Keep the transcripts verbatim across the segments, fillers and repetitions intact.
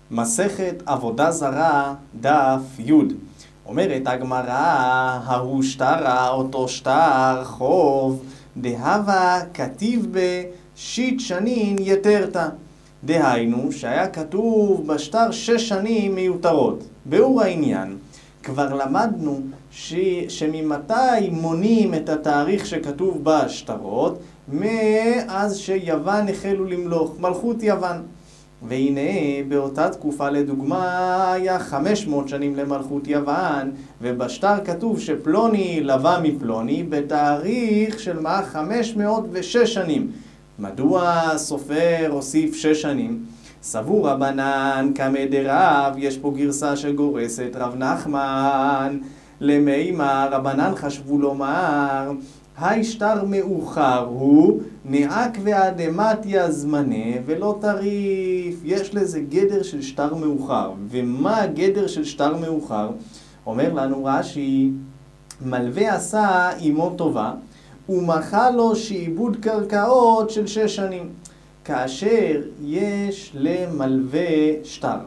מסכת עבודה זרה, דף י'. אומרת הגמרא, ההוא שטרה, אותו שטר, חוב, דהבה כתיב בשיט שנין יתרתא. דהיינו, שהיה כתוב בשטר שש שנים מיותרות. באור העניין, כבר למדנו ש... שממתי מונים את התאריך שכתוב בשטרות, מאז שיוון החלו למלוך, מלכות יוון. והנה באותה תקופה לדוגמה היה חמש מאות שנים למלכות יוון, ובשטר כתוב שפלוני לווה מפלוני בתאריך של מה חמש מאות ושש שנים. מדוע הסופר הוסיף שש שנים? סבור רבנן קמא דרב, יש פה גרסה שגורסת רב נחמן למימה, רבנן חשבו לומר היי שטר מאוחר הוא נעק ואדמתיה זמנה ולא תריף. יש לזה גדר של שטר מאוחר. ומה הגדר של שטר מאוחר? אומר לנו רש"י, מלווה עשה עמו טובה ומחה לו שעיבוד קרקעות של שש שנים. כאשר יש למלווה שטר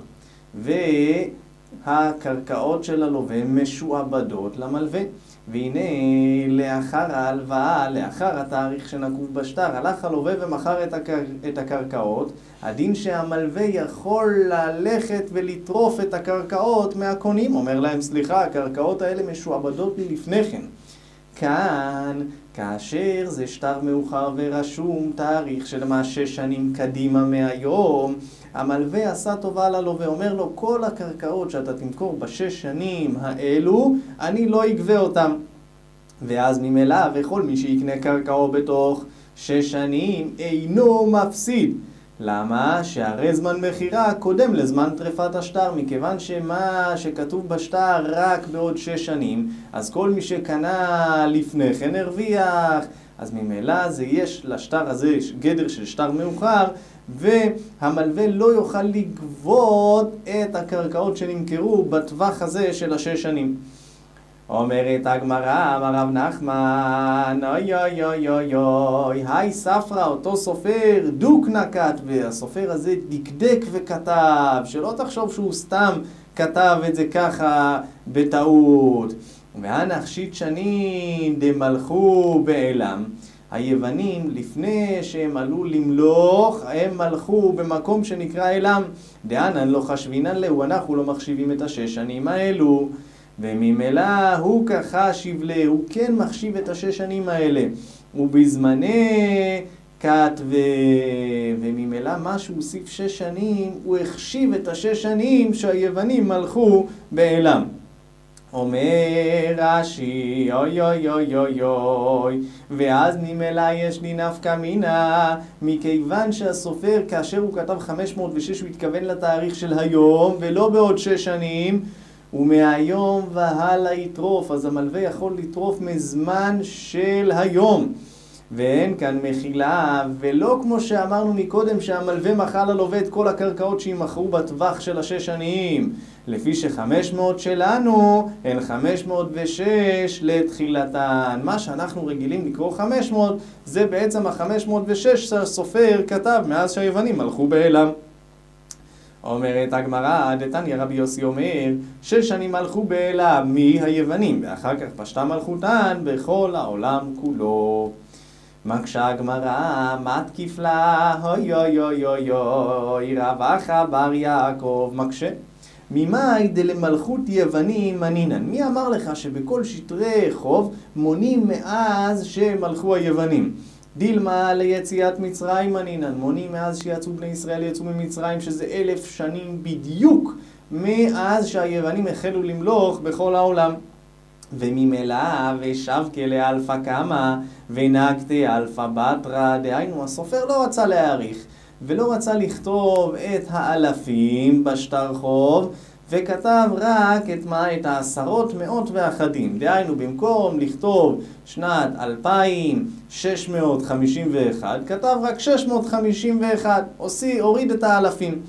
והקרקעות של הלווה משועבדות למלווה, והנה לאחר ההלוואה, לאחר התאריך שנקוב בשטר, הלך הלווה ומכר את, הקר... את הקרקעות, הדין שהמלווה יכול ללכת ולטרוף את הקרקעות מהקונים. אומר להם, סליחה, הקרקעות האלה משועבדות לי לפני כן. כאן, כאשר זה שטר מאוחר ורשום תאריך של מה שש שנים קדימה מהיום, המלווה עשה טובה ללווה, אומר לו, כל הקרקעות שאתה תמכור בשש שנים האלו, אני לא אגבה אותם. ואז ממילא וכל מי שיקנה קרקעו בתוך שש שנים אינו מפסיד. למה? שהרי זמן מחירה קודם לזמן טרפת השטר, מכיוון שמה שכתוב בשטר רק בעוד שש שנים, אז כל מי שקנה לפני כן הרוויח. אז ממילא זה יש לשטר הזה גדר של שטר מאוחר, והמלווה לא יוכל לגבות את הקרקעות שנמכרו בטווח הזה של השש שנים. אומרת הגמרא, אמר רב נחמן, אוי אוי אוי אוי אוי, היי ספרא, אותו סופר דוק נקט, והסופר הזה דקדק וכתב, שלא תחשוב שהוא סתם כתב את זה ככה בטעות. והנח שיט שנין דמלכו בעלם. היוונים לפני שהם עלו למלוך, הם מלכו במקום שנקרא עילם. דאנן לא חשבינן לו, אנחנו לא מחשיבים את השש שנים האלו. וממילא הוא ככה שיבלה, הוא כן מחשיב את השש שנים האלה. ובזמני כת ו... וממילא מה שהוא הוסיף שש שנים, הוא החשיב את השש שנים שהיוונים מלכו בעילם. אומר רש"י, אוי אוי אוי אוי אוי, ואז ממילא יש לי נפקא מינה, מכיוון שהסופר כאשר הוא כתב חמש מאות ושש הוא התכוון לתאריך של היום ולא בעוד שש שנים, ומהיום והלאה יטרוף, אז המלווה יכול לטרוף מזמן של היום, ואין כאן מחילה, ולא כמו שאמרנו מקודם שהמלווה מכר ללווה את כל הקרקעות שימכרו בטווח של השש שנים, לפי שחמש מאות שלנו הן חמש מאות ושש לתחילתן. מה שאנחנו רגילים לקרוא חמש מאות זה בעצם ה-חמש מאות ושש שהסופר כתב מאז שהיוונים מלכו בעילם. אומרת הגמרא, דתניא רבי יוסי אומר, שש שנים מלכו בעילם מהיוונים, ואחר כך פשטה מלכותן בכל העולם כולו. מקשה הגמרא, מה תקיף לה? אוי אוי אוי אוי אוי, רב אחא בר יעקב מקשה. ממאי דלמלכות יוונים מנינן? מי אמר לך שבכל שטרי חוב מונים מאז שמלכו היוונים? דילמה ליציאת מצרים מנינן, מונים מאז שיצאו בני ישראל יצאו ממצרים, שזה אלף שנים בדיוק מאז שהיוונים החלו למלוך בכל העולם. וממילא ושבקה לאלפא קמא ונקתי אלפא בתרא, דהיינו הסופר לא רצה להאריך ולא רצה לכתוב את האלפים בשטר חוב, וכתב רק את מה? את העשרות מאות ואחדים. דהיינו במקום לכתוב שנת אלפיים שש מאות חמישים ואחת כתב רק שש מאות חמישים ואחת, הוריד את האלפים.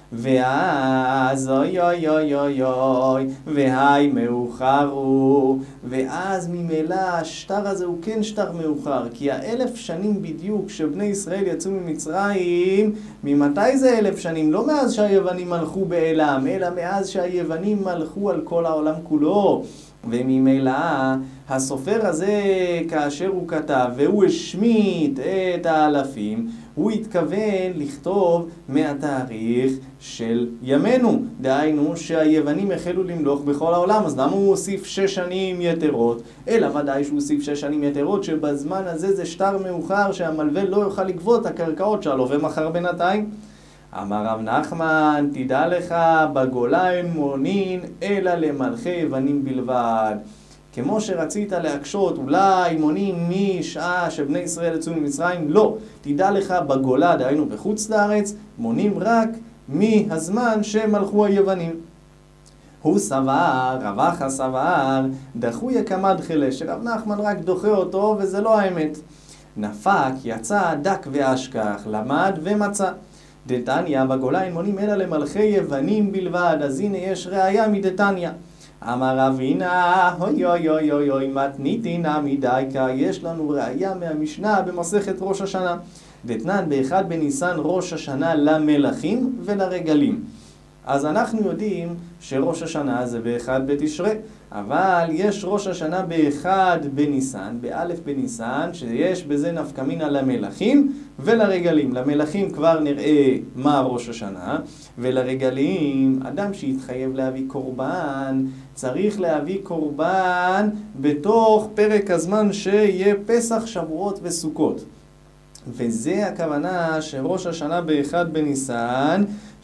ואז אוי אוי אוי אוי אוי, והי מאוחר הוא, ואז ממילא השטר הזה הוא כן שטר מאוחר, כי האלף שנים בדיוק שבני ישראל יצאו ממצרים, ממתי זה אלף שנים? לא מאז שהיוונים מלכו באלם, אלא מאז שהיוונים מלכו על כל העולם כולו. וממילא הסופר הזה, כאשר הוא כתב והוא השמיט את האלפים, הוא התכוון לכתוב מהתאריך של ימינו. דהיינו שהיוונים החלו למלוך בכל העולם, אז למה הוא הוסיף שש שנים יתרות? אלא ודאי שהוא הוסיף שש שנים יתרות, שבזמן הזה זה שטר מאוחר שהמלווה לא יוכל לגבות את הקרקעות שלו ומחר בינתיים. אמר רב נחמן, תדע לך, בגולה אין מונין אלא למלכי יוונים בלבד. כמו שרצית להקשות, אולי מונים משעה שבני ישראל יצאו ממצרים, לא. תדע לך, בגולה, דהיינו בחוץ לארץ, מונים רק מהזמן שמלכו היוונים. הוא סבר, רב אחא סבר, דחוי כמד חלה, שרב נחמן רק דוחה אותו וזה לא האמת. נפק, יצא, דק ואשכח, למד ומצא. דתניא, בגולה אין מונים אלא למלכי יוונים בלבד, אז הנה יש ראיה מדתניא. אמר רבינה, אוי אוי אוי אוי אוי, מתניתינא מדייקה, יש לנו ראיה מהמשנה במסכת ראש השנה. דתנן באחד בניסן ראש השנה למלכים ולרגלים. אז אנחנו יודעים שראש השנה זה באחד בתשרי, אבל יש ראש השנה באחד בניסן, באלף בניסן, שיש בזה נפקא מינה למלכים ולרגלים. למלכים כבר נראה מה ראש השנה, ולרגלים, אדם שהתחייב להביא קורבן, צריך להביא קורבן בתוך פרק הזמן שיהיה פסח, שבועות וסוכות. וזה הכוונה שראש השנה באחד בניסן,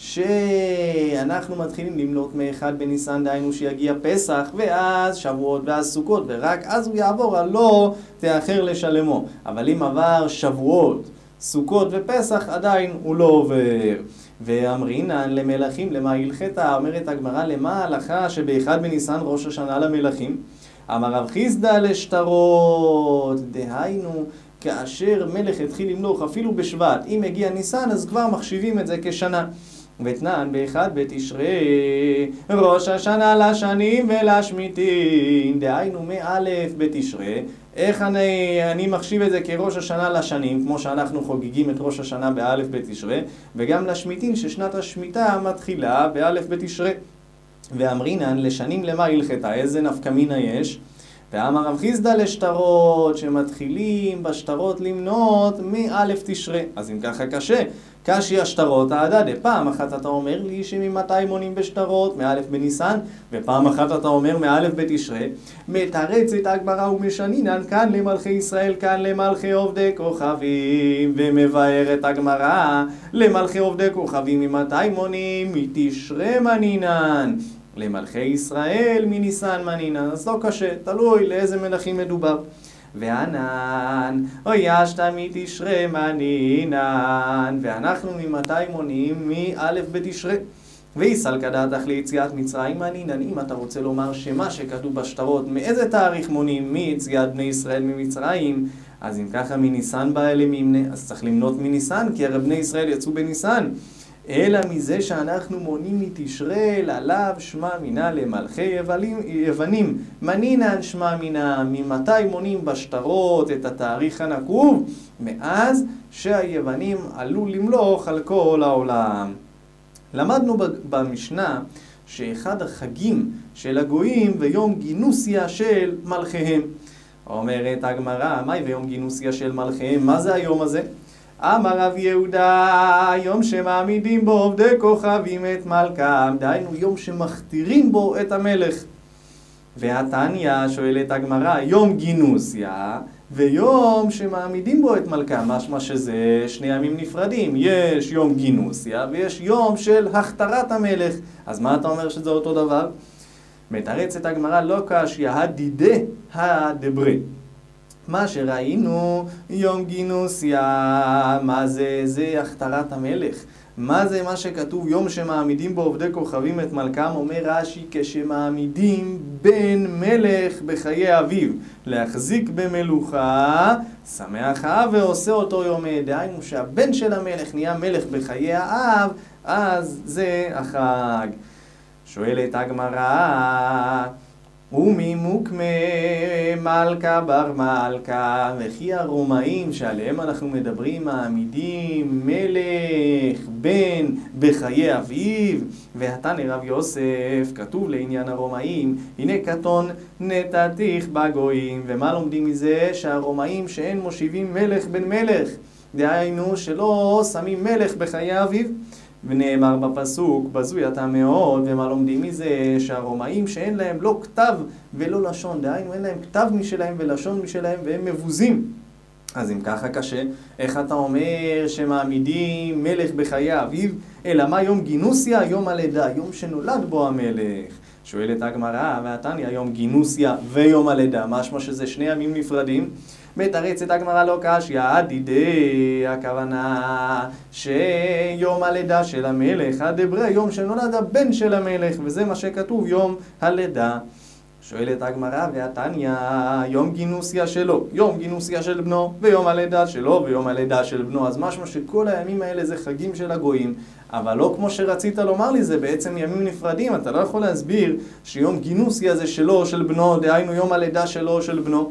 שאנחנו מתחילים למנות מאחד בניסן, דהיינו שיגיע פסח, ואז שבועות ואז סוכות, ורק אז הוא יעבור, הלא תאחר לשלמו. אבל אם עבר שבועות, סוכות ופסח, עדיין הוא לא עובר. ואמרינן למלכים, למה הלכתה? אומרת הגמרא, למה ההלכה שבאחד בניסן ראש השנה למלכים? אמר רב חיסדא לשטרות, דהיינו, כאשר מלך התחיל למלוך אפילו בשבט, אם הגיע ניסן אז כבר מחשיבים את זה כשנה. ותנן באחד בתשרי ראש השנה לשנים ולשמיטין, דהיינו מאלף בתשרי, איך אני, אני מחשיב את זה כראש השנה לשנים, כמו שאנחנו חוגגים את ראש השנה באלף בתשרי, וגם לשמיטין ששנת השמיטה מתחילה באלף בתשרי. ואמרינן לשנים למה הלכתה? איזה נפקא מינה יש? ואמר רב חיסדא לשטרות, שמתחילים בשטרות למנות מאלף תשרי. אז אם ככה קשה, קשי השטרות העדה, פעם אחת אתה אומר לי שממתי מונים בשטרות, מאלף בניסן, ופעם אחת אתה אומר מאלף בתשרי. מתרצת הגמרא ומשנינן, כאן למלכי ישראל, כאן למלכי עובדי כוכבים, ומבארת הגמרא למלכי עובדי כוכבים, ממתי מונים? מתשרי מנינן. למלכי ישראל מניסן מנינן, אז לא קשה, תלוי לאיזה מלכים מדובר. וענן, אוי ישתא מתשרי מנינן, ואנחנו ממתי מונים? מאלף בתשרי. ויסלקא דעתך ליציאת מצרים מנינן, אם אתה רוצה לומר שמה שכתוב בשטרות, מאיזה תאריך מונים מיציאת בני ישראל ממצרים, אז אם ככה מניסן בא אלה מימנה, אז צריך למנות מניסן, כי הרי בני ישראל יצאו בניסן. אלא מזה שאנחנו מונים מתשרי, עליו שמע מינה למלכי יוונים, יוונים. מנינן שמע מינה, ממתי מונים בשטרות את התאריך הנקוב? מאז שהיוונים עלו למלוך על כל העולם. למדנו במשנה שאחד החגים של הגויים ויום גינוסיה של מלכיהם. אומרת הגמרא, מהי ויום גינוסיה של מלכיהם? מה זה היום הזה? אמר רב יהודה, יום שמעמידים בו עובדי כוכבים את מלכם, דהיינו יום שמכתירים בו את המלך. והתניא שואלת הגמרא, יום גינוסיה ויום שמעמידים בו את מלכם, משמע שזה שני ימים נפרדים, יש יום גינוסיה ויש יום של הכתרת המלך. אז מה אתה אומר שזה אותו דבר? מתרצת הגמרא, לא קשיא הדידה הדברי. מה שראינו יום גינוסיה, מה זה? זה הכתרת המלך. מה זה מה שכתוב יום שמעמידים בו עובדי כוכבים את מלכם? אומר רש"י, כשמעמידים בן מלך בחיי אביו להחזיק במלוכה, שמח האב ועושה אותו יום. דהיינו שהבן של המלך נהיה מלך בחיי האב, אז זה החג. שואלת הגמרא, ומי מוקמה מלכה בר מלכה, וכי הרומאים שעליהם אנחנו מדברים מעמידים מלך בן בחיי אביו, והתנא רב יוסף כתוב לעניין הרומאים, הנה קטון נתתיך בגויים. ומה לומדים מזה? שהרומאים שאין מושיבים מלך בן מלך, דהיינו שלא שמים מלך בחיי אביו. ונאמר בפסוק, בזוי אתה מאוד. ומה לומדים מזה? שהרומאים שאין להם לא כתב ולא לשון, דהיינו אין להם כתב משלהם ולשון משלהם והם מבוזים. אז אם ככה קשה, איך אתה אומר שמעמידים מלך בחיי אביו? אלא מה יום גינוסיה? יום הלידה, יום שנולד בו המלך. שואלת הגמרא, והתניא יום גינוסיה ויום הלידה, משמע שזה שני ימים נפרדים? מתרצת הגמרא לא קשיא, עדידי, הכוונה שיום הלידה של המלך, הדברי יום שנולד הבן של המלך, וזה מה שכתוב יום הלידה. שואלת הגמרא, והתניא יום גינוסיה שלו, יום גינוסיה של בנו, ויום הלידה שלו, ויום הלידה של בנו. אז משמע שכל הימים האלה זה חגים של הגויים, אבל לא כמו שרצית לומר לי, זה בעצם ימים נפרדים. אתה לא יכול להסביר שיום גינוסיה זה שלו או של בנו, דהיינו יום הלידה שלו או של בנו.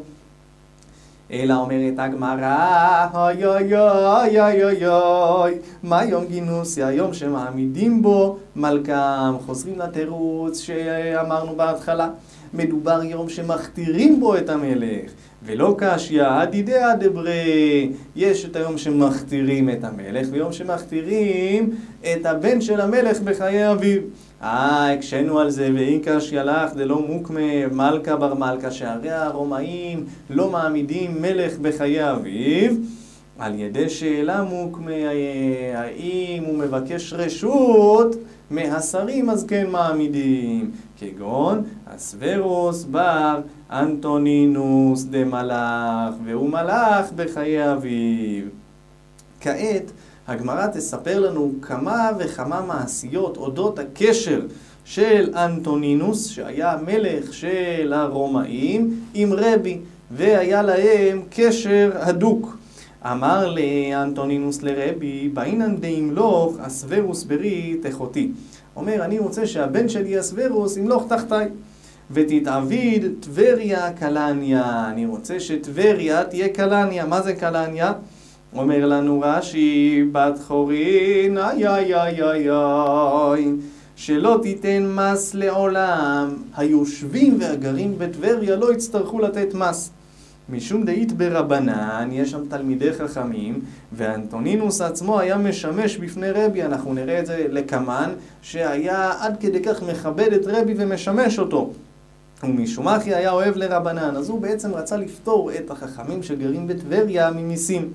אלא אומרת הגמרא, אוי אוי אוי אוי אוי אוי, מה יום גינוסיה? יום שמעמידים בו מלכם. חוזרים לתירוץ שאמרנו בהתחלה, מדובר יום שמכתירים בו את המלך, ולא קשיא, עדידי הדברי. יש את היום שמכתירים את המלך, ויום שמכתירים את הבן של המלך בחיי אביו. אה, הקשנו על זה, ואין קשיא לך דלא מוקמה מלכה בר מלכה, שהרי הרומאים לא מעמידים מלך בחיי אביו, על ידי שאלה מוקמה, האם הוא מבקש רשות מהשרים, אז כן מעמידים, כגון הסוורוס בר אנטונינוס דמלך, והוא מלך בחיי אביו. כעת הגמרא תספר לנו כמה וכמה מעשיות אודות הקשר של אנטונינוס, שהיה מלך של הרומאים, עם רבי, והיה להם קשר הדוק. אמר לאנטונינוס לרבי, באינן דאמלוך הסוורוס ברית אחותי. אומר, אני רוצה שהבן שלי הסוורוס ימלוך תחתיי, ותתעביד טבריה קלניה. אני רוצה שטבריה תהיה קלניה. מה זה קלניה? אומר לנו רש"י, בת חורין, איי איי איי איי איי, שלא תיתן מס לעולם. היושבים והגרים בטבריה לא יצטרכו לתת מס. משום דאית ברבנן, יש שם תלמידי חכמים, ואנטונינוס עצמו היה משמש בפני רבי. אנחנו נראה את זה לקמן, שהיה עד כדי כך מכבד את רבי ומשמש אותו. ומשום אחי היה אוהב לרבנן, אז הוא בעצם רצה לפתור את החכמים שגרים בטבריה ממיסים.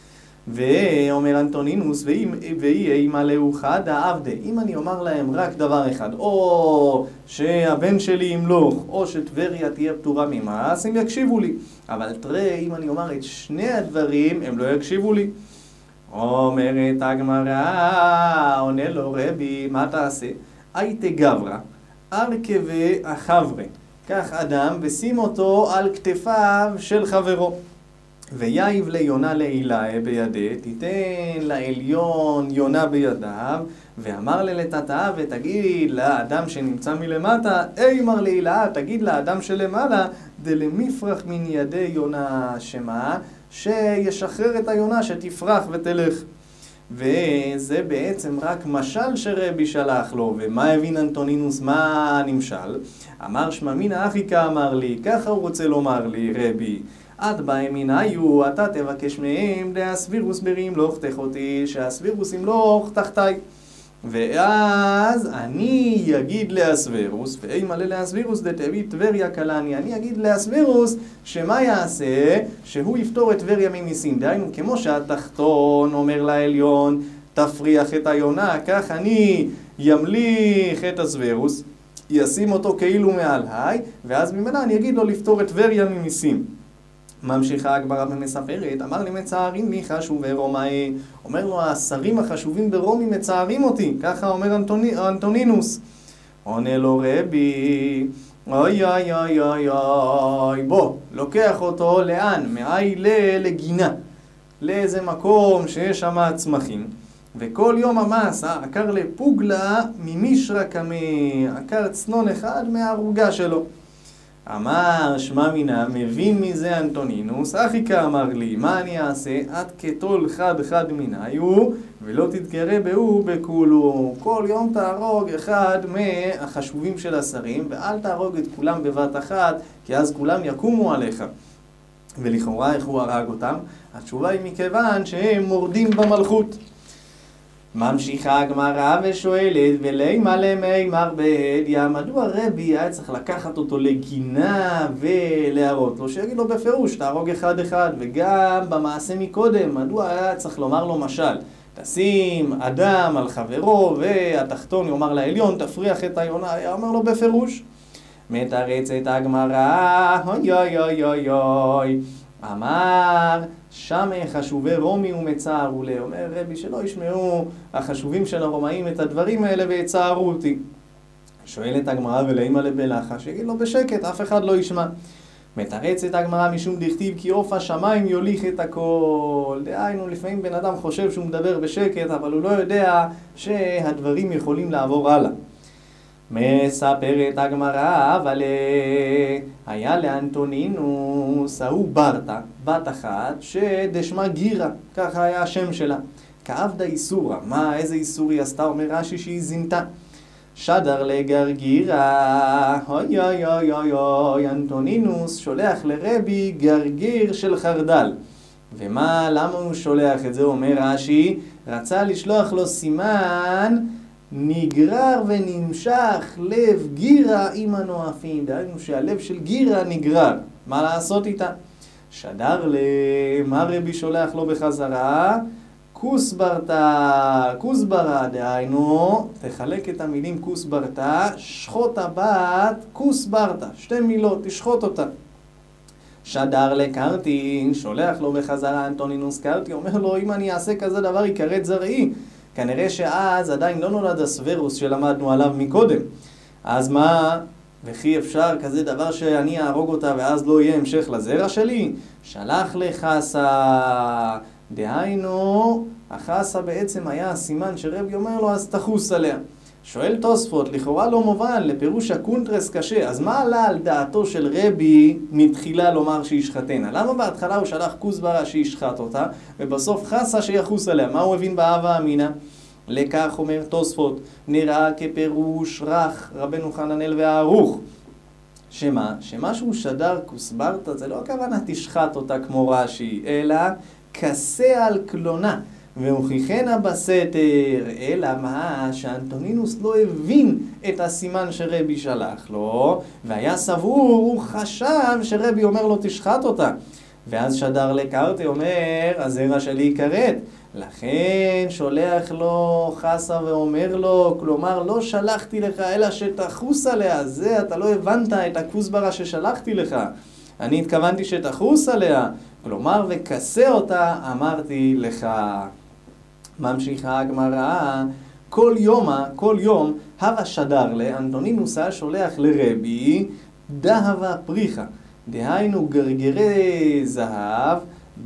ואומר אנטונינוס, ואי אימה לאו חדא עבדה, אם אני אומר להם רק דבר אחד, או שהבן שלי ימלוך, או שטבריה תהיה פטורה ממס, הם יקשיבו לי. אבל תראה, אם אני אומר את שני הדברים, הם לא יקשיבו לי. אומרת הגמרא, עונה לו רבי, מה תעשה? הייתי גברא, ארכבי החברה. קח אדם ושים אותו על כתפיו של חברו. ויעיב ליונה לעילה בידי, תיתן לעליון יונה בידיו, ואמר ללתתה, ותגיד לאדם שנמצא מלמטה, אימר לעילה, תגיד לאדם שלמעלה, דלמפרח מן ידי יונה, שמה? שישחרר את היונה, שתפרח ותלך. וזה בעצם רק משל שרבי שלח לו. ומה הבין אנטונינוס? מה נמשל? אמר שממינא אחיקה אמר לי, ככה הוא רוצה לומר לי רבי, עד בהם היו, אתה תבקש מהם להסווירוס ברימלוך תחותי, שהסווירוס ימלוך תחתיי. ואז אני אגיד להסווירוס, ואם עלה להסווירוס דתביא טבריה קלניה, אני אגיד להסווירוס שמה יעשה? שהוא יפתור את טבריה ממיסים. דהיינו, כמו שהתחתון אומר לעליון, תפריח את היונה, כך אני ימליך את הסווירוס, ישים אותו כאילו מעליי, ואז ממנה אני אגיד לו לפתור את טבריה ממיסים. ממשיכה הגמרא ומספרת, אמר לי מצערים לי חשובי רומאי, אומר לו השרים החשובים ברומי מצערים אותי, ככה אומר אנטוני, אנטונינוס. עונה לו רבי, אוי אוי אוי אוי אוי, בוא, לוקח אותו לאן? מאי לגינה, לאיזה מקום שיש שם צמחים, וכל יום המס, עקר לפוגלה ממישרא כמי, עקר צנון אחד מהערוגה שלו. אמר שמע מינה, מבין מזה אנטונינוס, אחיקה אמר לי, מה אני אעשה? עד כתול חד חד מיניו, ולא תתגרה בהו בכולו. כל יום תהרוג אחד מהחשובים של השרים, ואל תהרוג את כולם בבת אחת, כי אז כולם יקומו עליך. ולכאורה איך הוא הרג אותם? התשובה היא מכיוון שהם מורדים במלכות. ממשיכה הגמרא ושואלת, ולימה למימר בהדיא, מדוע רבי היה צריך לקחת אותו לגינה ולהראות לו, שיגיד לו בפירוש, תהרוג אחד אחד, וגם במעשה מקודם, מדוע היה צריך לומר לו משל, תשים אדם על חברו, והתחתון יאמר לעליון, תפריח את היונה, היה אומר לו בפירוש. מתרצת הגמרא, אוי אוי אוי אוי אוי, אמר שם חשובי רומי ומצערו לה. אומר רבי שלא ישמעו החשובים של הרומאים את הדברים האלה ויצערו אותי. שואלת הגמרא ולאימא לבלחה, שיגיד לו בשקט, אף אחד לא ישמע. מתרצת הגמרא משום דכתיב כי עוף השמיים יוליך את הכל. דהיינו, לפעמים בן אדם חושב שהוא מדבר בשקט, אבל הוא לא יודע שהדברים יכולים לעבור הלאה. מספרת הגמרא, אבל היה לאנטונינוס, ההוא ברטה, בת אחת, שדשמה גירה, ככה היה השם שלה. כעבדה איסורה, מה, איזה איסור היא עשתה? אומר רש"י שהיא זינתה. שדר לגרגירה, אוי אוי אוי אוי אוי, אנטונינוס שולח לרבי גרגיר של חרדל. ומה, למה הוא שולח את זה? אומר רש"י, רצה לשלוח לו סימן, נגרר ונמשך לב גירה עם הנואפים. דהיינו שהלב של גירה נגרר. מה לעשות איתה? שדר למה רבי שולח לו בחזרה? כוסברתה, כוסברה, דהיינו, תחלק את המילים כוסברתה, שחוט הבת, כוסברתה, שתי מילות, תשחוט אותה. שדר לקרטין, שולח לו בחזרה אנטונינוס קרטי, אומר לו, אם אני אעשה כזה דבר יקרת זרעי. כנראה שאז עדיין לא נולד הסוורוס שלמדנו עליו מקודם. אז מה? וכי אפשר כזה דבר שאני אהרוג אותה ואז לא יהיה המשך לזרע שלי? שלח לחסה. דהיינו, החסה בעצם היה הסימן שרבי אומר לו, אז תחוס עליה. שואל תוספות, לכאורה לא מובן, לפירוש הקונטרס קשה. אז מה עלה על דעתו של רבי מתחילה לומר שישחטנה? למה בהתחלה הוא שלח כוסברה שישחט אותה, ובסוף חסה שיחוס עליה? מה הוא הבין באהבה אמינה? לכך אומר תוספות, נראה כפירוש רך רבנו חננאל והערוך. שמה? שמשהו שדר כוסברתה, זה לא הכוונה תשחט אותה כמו רש"י, אלא כסה על קלונה. והוכיחנה בסתר, אלא מה? שאנטונינוס לא הבין את הסימן שרבי שלח לו, והיה סבור, הוא חשב שרבי אומר לו תשחט אותה. ואז שדר לקרטי אומר, הזרע שלי יקרת. לכן שולח לו חסה ואומר לו, כלומר לא שלחתי לך אלא שתחוס עליה, זה אתה לא הבנת את הכוסברה ששלחתי לך. אני התכוונתי שתחוס עליה, כלומר וכסה אותה אמרתי לך. ממשיכה הגמרא, כל יום, כל יום, הווה שדר לאנטונינוס היה שולח לרבי דהבה פריחה, דהיינו גרגרי זהב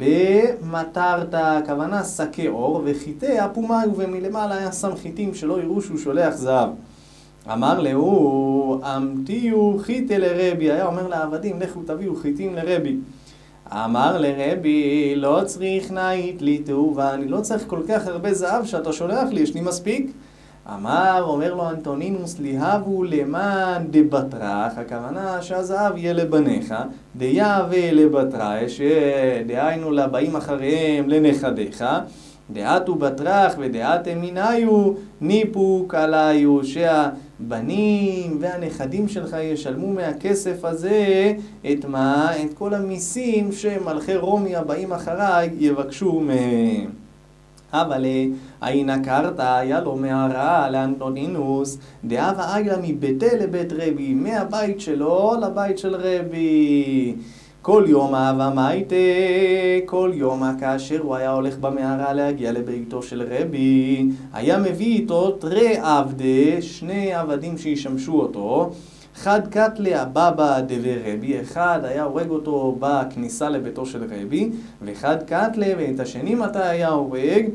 במטרתה, הכוונה שקי אור, וחיטי אפומאי, ומלמעלה היה שם חיטים שלא יראו שהוא שולח זהב. אמר לו, אמתיו חיטי לרבי, היה אומר לעבדים, לכו תביאו חיטים לרבי. אמר לרבי, לא צריך נאית לי תאובה, אני לא צריך כל כך הרבה זהב שאתה שולח לי, יש לי מספיק. אמר, אומר לו אנטונינוס, ליהבו למען דבטרח, הכוונה שהזהב יהיה לבניך, דיהווה לבטרח, שדהיינו לבאים אחריהם לנכדיך, דעתו בטרח ודעת אמיניו, ניפוק עליו, שהבנים והנכדים שלך ישלמו מהכסף הזה את מה? את כל המיסים שמלכי רומי הבאים אחריי יבקשו מהם. אבל אינה קרתא, היה לו מערה לאנטונינוס, דהבה איילה מביתה לבית רבי, מהבית שלו לבית של רבי. כל יום אהבה מייטה, כל יום כאשר הוא היה הולך במערה להגיע לביתו של רבי, היה מביא איתו תרי עבדי, שני עבדים שישמשו אותו, חד קטלי הבבא דבר רבי, אחד היה הורג אותו בכניסה לביתו של רבי, וחד קטלי, ואת השני מתי היה הורג,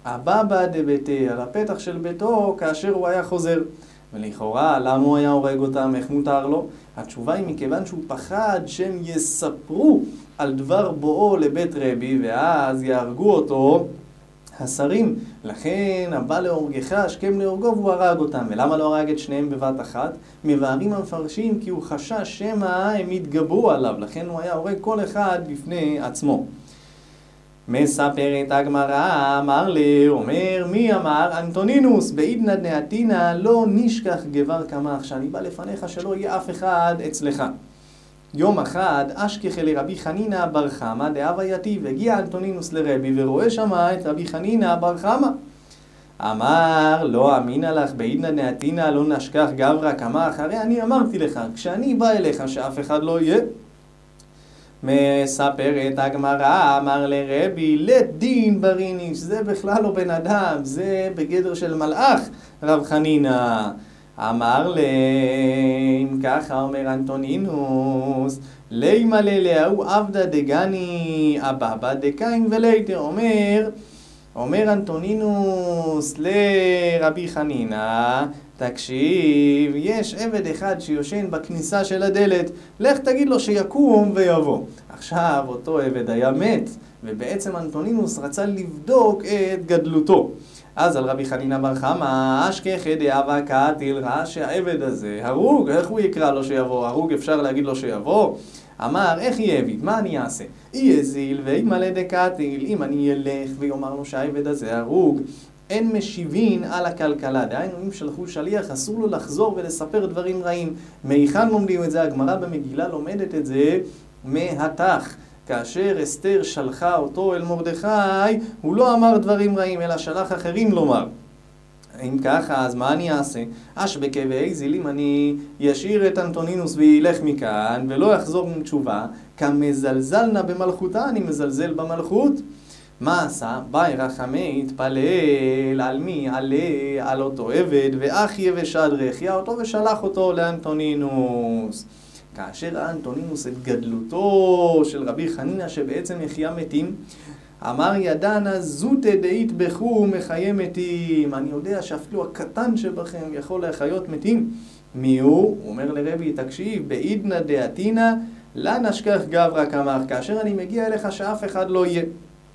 הבבא דביתי, על הפתח של ביתו כאשר הוא היה חוזר. ולכאורה, למה הוא היה הורג אותם? איך מותר לו? התשובה היא מכיוון שהוא פחד שהם יספרו על דבר בואו לבית רבי, ואז יהרגו אותו השרים. לכן, הבא להורגך, השכם להורגו, והוא הרג אותם. ולמה לא הרג את שניהם בבת אחת? מבארים המפרשים כי הוא חשש שמא הם יתגברו עליו. לכן הוא היה הורג כל אחד בפני עצמו. מספרת הגמרא, אמר לי, אומר, מי אמר? אנטונינוס, בעידנא דעתינא לא נשכח גבר קמח, שאני בא לפניך שלא יהיה אף אחד אצלך. יום אחד אשכח לרבי חנינא בר חמא דהווייתי, והגיע אנטונינוס לרבי ורואה שמה את רבי חנינא בר חמא. אמר, לא אמינא לך, בעידנא דעתינא לא נשכח גברא קמח, הרי אני אמרתי לך, כשאני בא אליך שאף אחד לא יהיה. מספרת הגמרא, אמר לרבי, לית דין בריניש, זה בכלל לא בן אדם, זה בגדר של מלאך, רב חנינא. אמר להם, ככה אומר אנטונינוס, לימה ללאו עבדה דגני אבבא דקין וליתר. אומר, אומר אנטונינוס לרבי חנינא, תקשיב, יש עבד אחד שיושן בכניסה של הדלת, לך תגיד לו שיקום ויבוא. עכשיו אותו עבד היה מת, ובעצם אנטונינוס רצה לבדוק את גדלותו. אז על רבי חנינא בר חמא, אשכח דהווה קטיל, ראה שהעבד הזה הרוג, איך הוא יקרא לו שיבוא? הרוג אפשר להגיד לו שיבוא? אמר, איך יהיה עבד? מה אני אעשה? יהיה זיל וימלא דקטיל, אם אני ילך ויאמר לו שהעבד הזה הרוג, אין משיבין על הכלכלה. דהיינו, אם שלחו שליח, אסור לו לחזור ולספר דברים רעים. מהיכן לומדים את זה? הגמרא במגילה לומדת את זה מהתח. כאשר אסתר שלחה אותו אל מרדכי, הוא לא אמר דברים רעים, אלא שלח אחרים לומר. אם ככה, אז מה אני אעשה? אשבקה ואיזיל, אם אני ישאיר את אנטונינוס וילך מכאן, ולא יחזור עם תשובה, כמזלזלנה במלכותה, אני מזלזל במלכות. מה עשה? באי רחמי, התפלל על מי? עלה על אותו עבד, ואחיה ושדרך, יא אותו ושלח אותו לאנטונינוס. כאשר ראה אנטונינוס את גדלותו של רבי חנינא שבעצם יחיה מתים, אמר ידענה זוטה דאית בכו מחיה מתים. אני יודע שאפילו הקטן שבכם יכול לחיות מתים. מי הוא? הוא אומר לרבי, תקשיב, בעידנא דעתינא לא נשכח גברא קמח, כאשר אני מגיע אליך שאף אחד לא יהיה.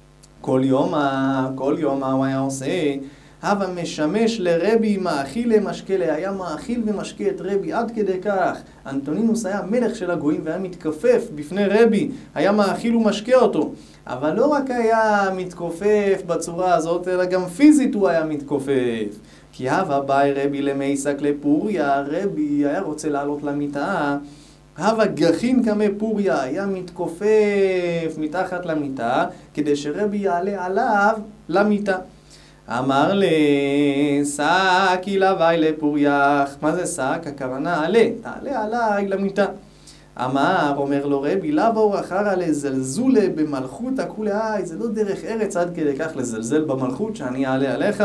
כל יום, כל יום מה הוא היה עושה? הווה משמש לרבי מאכיל למשקלה, היה מאכיל ומשקה את רבי עד כדי כך. אנטונינוס היה מלך של הגויים והיה מתכופף בפני רבי, היה מאכיל ומשקה אותו. אבל לא רק היה מתכופף בצורה הזאת, אלא גם פיזית הוא היה מתכופף. כי הווה באי רבי למייסק לפוריה, רבי היה רוצה לעלות למיטה, הווה גחין כמה פוריה, היה מתכופף מתחת למיטה, כדי שרבי יעלה עליו למיטה. אמר לי, סעקי לווי לפוריח. מה זה סעק? הכוונה עלה, תעלה עליי למיטה. אמר, אומר לו רבי, לבוא אחרא לזלזולה במלכות הכולי, זה לא דרך ארץ עד כדי כך לזלזל במלכות שאני אעלה עליך.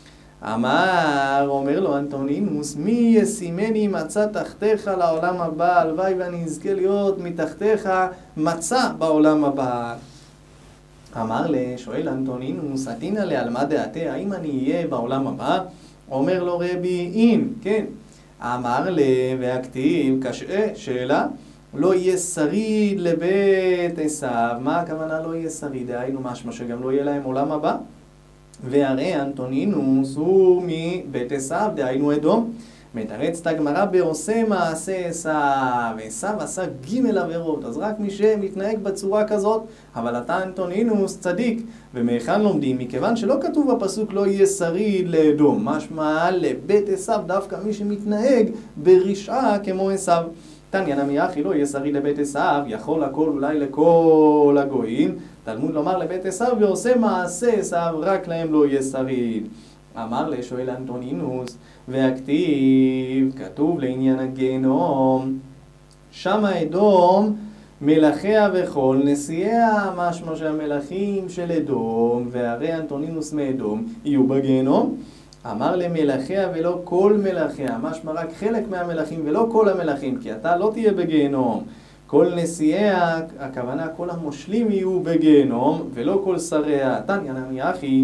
אמר, אומר לו אנטונינוס, מי ישימני מצא תחתיך לעולם הבא, הלוואי ואני אזכה להיות מתחתיך מצא בעולם הבא. אמר לי, שואל אנטונינוס, עתינא לעלמא דעתי, האם אני אהיה בעולם הבא? אומר לו רבי, אם, כן. אמר לי, והכתיב, קשה, שאלה, לא יהיה שריד לבית עשיו. מה הכוונה לא יהיה שריד? דהיינו משמע שגם לא יהיה להם עולם הבא. והרי אנטונינוס הוא מבית עשיו, דהיינו אדום. מתרצת הגמרא בעושה מעשה עשיו, עשיו עשה ג' עבירות, אז רק מי שמתנהג בצורה כזאת, אבל אתה אנטונינוס צדיק. ומהיכן לומדים? מכיוון שלא כתוב בפסוק לא יהיה שריד לאדום, משמע לבית עשיו דווקא מי שמתנהג ברשעה כמו עשיו. תניא נמי אחי לא יהיה שריד לבית עשיו, יכול הכל אולי לכל הגויים, תלמוד לומר לבית עשיו ועושה מעשה עשיו, רק להם לא יהיה שריד. אמר לשואל אנטונינוס, והכתיב, כתוב לעניין הגיהנום, שמה אדום מלכיה וכל נשיאיה, משמע שהמלכים של אדום, והרי אנטונינוס מאדום יהיו בגיהנום. אמר למלכיה ולא כל מלכיה, משמע רק חלק מהמלכים ולא כל המלכים, כי אתה לא תהיה בגיהנום. כל נשיאיה, הכוונה כל המושלים יהיו בגיהנום, ולא כל שריה. תניא נמי אחי,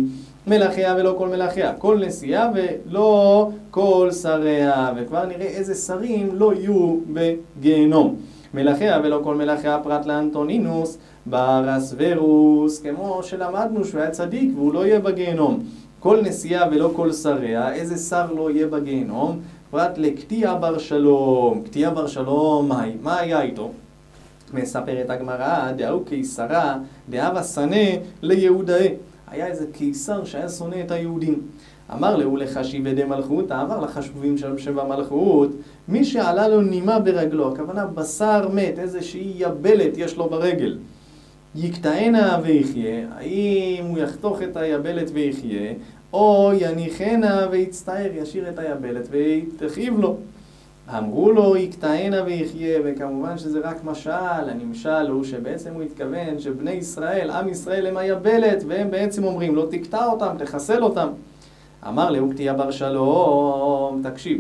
מלאכיה ולא כל מלאכיה, כל נשיאה ולא כל שריה, וכבר נראה איזה שרים לא יהיו בגיהנום. מלאכיה ולא כל מלאכיה פרט לאנטונינוס בר אסוורוס, כמו שלמדנו שהוא היה צדיק והוא לא יהיה בגיהנום. כל נשיאה ולא כל שריה, איזה שר לא יהיה בגיהנום? פרט לקטיה בר שלום. קטיה בר שלום, מה, מה היה איתו? מספרת הגמרא, דאו קיסרה, דאבה שנא ליהודאי. היה איזה קיסר שהיה שונא את היהודים. אמר לו לחשיבי די מלכות, אמר לחשובים שבמלכות, מי שעלה לו נימה ברגלו, הכוונה בשר מת, איזושהי יבלת יש לו ברגל. יקטענה ויחיה, האם הוא יחתוך את היבלת ויחיה, או יניחנה ויצטער, ישאיר את היבלת ויתכאיב לו. אמרו לו יקטענה ויחיה, וכמובן שזה רק משל, הנמשל הוא שבעצם הוא התכוון שבני ישראל, עם ישראל הם היבלת, והם בעצם אומרים לא תקטע אותם, תחסל אותם. אמר לו קטיה בר שלום, תקשיב,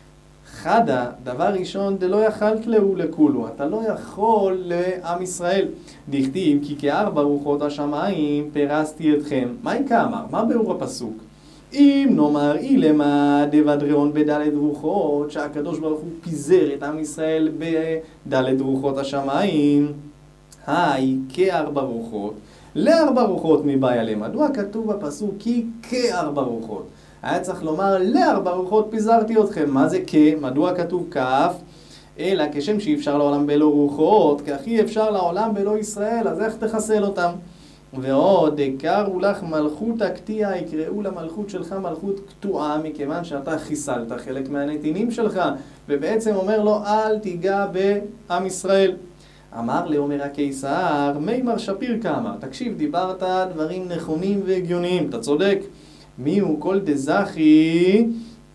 חדה, דבר ראשון, דלא יכלת לו לכולו, אתה לא יכול לעם ישראל. דכתיב, כי כארבע רוחות השמיים פרסתי אתכם. מה העיקר אמר? מה ביאור הפסוק? אם נאמר אילמה דבדריון בדלת רוחות, שהקדוש ברוך הוא פיזר את עם ישראל בדלת רוחות השמיים, היי, כארבע רוחות, לארבע רוחות מבעיה להם. מדוע כתוב בפסוק כי כארבע רוחות? היה צריך לומר לארבע רוחות פיזרתי אתכם. מה זה כ? מדוע כתוב כף? אלא כשם שאי אפשר לעולם בלא רוחות, כך אי אפשר לעולם בלא ישראל, אז איך תחסל אותם? ועוד, קראו לך מלכות הקטיעה, יקראו למלכות שלך מלכות קטועה, מכיוון שאתה חיסלת חלק מהנתינים שלך, ובעצם אומר לו אל תיגע בעם ישראל. אמר לאומר הקיסר, מימר שפיר כאמר, תקשיב, דיברת דברים נכונים והגיוניים, אתה צודק. מי הוא כל דזכי?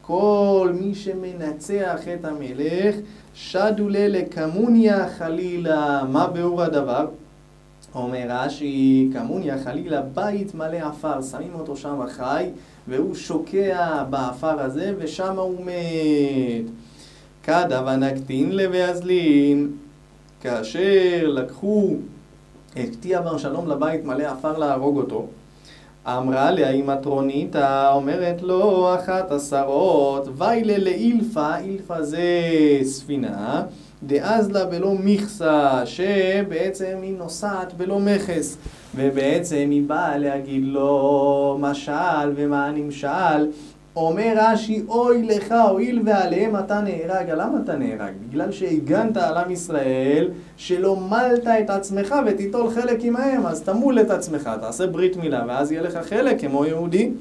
כל מי שמנצח את המלך, שדולה לקמוניה חלילה. מה ביאור הדבר? אומר רש"י, קמוניה חלילה בית מלא עפר, שמים אותו שם חי, והוא שוקע בעפר הזה ושם הוא מת. כדא ונקטין לויזלין, כאשר לקחו את קטיה בר שלום לבית מלא עפר להרוג אותו, אמרה לה עם מטרוניתא, אומרת לו אחת עשרות, ויילה לאילפה, אילפה זה ספינה, דאז לה בלא מכסה, שבעצם היא נוסעת בלא מכס, ובעצם היא באה להגיד לו משל ומה הנמשל. אומר רש"י, אוי לך, הואיל ועליהם אתה נהרג. למה אתה נהרג? בגלל שהגנת על עם ישראל, שלא מלת את עצמך ותיטול חלק עמהם, אז תמול את עצמך, תעשה ברית מילה, ואז יהיה לך חלק כמו יהודי.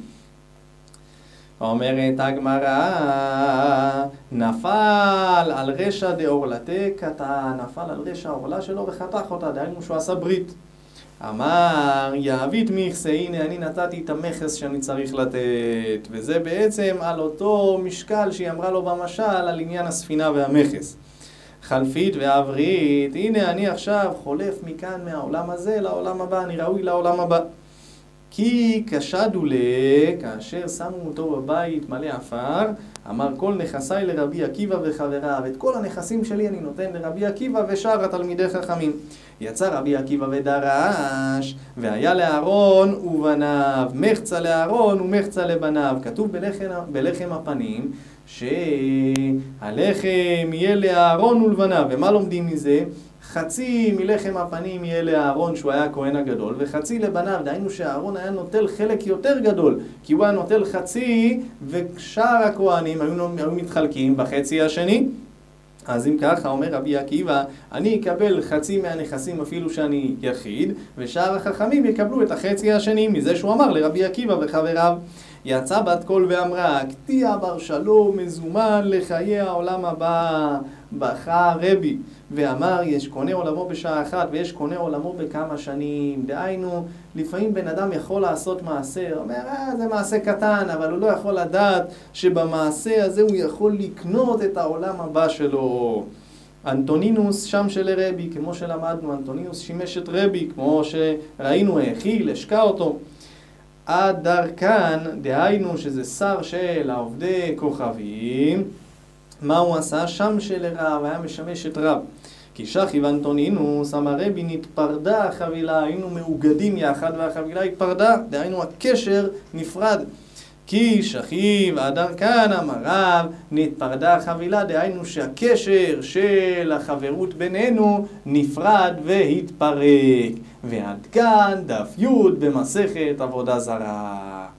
אומרת הגמרא, נפל על רשע דעורלתק, אתה נפל על רשע העורלה שלו וחתך אותה, דהיינו שהוא עשה ברית. אמר, יעבית מכסה, הנה אני נתתי את המכס שאני צריך לתת, וזה בעצם על אותו משקל שהיא אמרה לו במשל על עניין הספינה והמכס. חלפית ועברית, הנה אני עכשיו חולף מכאן מהעולם הזה לעולם הבא, אני ראוי לעולם הבא. כי כשדולה, כאשר שמו אותו בבית מלא עפר, אמר כל נכסיי לרבי עקיבא וחבריו, את כל הנכסים שלי אני נותן לרבי עקיבא ושאר התלמידי חכמים. יצא רבי עקיבא ודרש, והיה לאהרון ובניו, מחצה לאהרון ומחצה לבניו. כתוב בלחם, בלחם הפנים שהלחם יהיה לאהרון ולבניו. ומה לומדים מזה? חצי מלחם הפנים יהיה לאהרון שהוא היה הכהן הגדול, וחצי לבניו, דהיינו שאהרון היה נוטל חלק יותר גדול, כי הוא היה נוטל חצי ושאר הכהנים היו, היו מתחלקים בחצי השני. אז אם ככה אומר רבי עקיבא, אני אקבל חצי מהנכסים אפילו שאני יחיד, ושאר החכמים יקבלו את החצי השני, מזה שהוא אמר לרבי עקיבא וחבריו. יצא בת קול ואמרה, קטיה בר שלום מזומן לחיי העולם הבא. בכה רבי ואמר, יש קונה עולמו בשעה אחת ויש קונה עולמו בכמה שנים. דהיינו, לפעמים בן אדם יכול לעשות מעשה, אומר, אה, זה מעשה קטן, אבל הוא לא יכול לדעת שבמעשה הזה הוא יכול לקנות את העולם הבא שלו. אנטונינוס שם של רבי, כמו שלמדנו, אנטונינוס שימש את רבי, כמו שראינו, האכיל, השקע אותו. עד דרכן, דהיינו שזה שר של העובדי כוכבים, מה הוא עשה? שם של רב, היה משמש את רב. כי שכיב אנטונינוס, אמר רבי, נתפרדה החבילה, היינו מאוגדים יחד והחבילה התפרדה, דהיינו הקשר נפרד. כי שכיב אדר כאן, אמר רב, נתפרדה החבילה, דהיינו שהקשר של החברות בינינו נפרד והתפרק. ועד כאן דף י' במסכת עבודה זרה.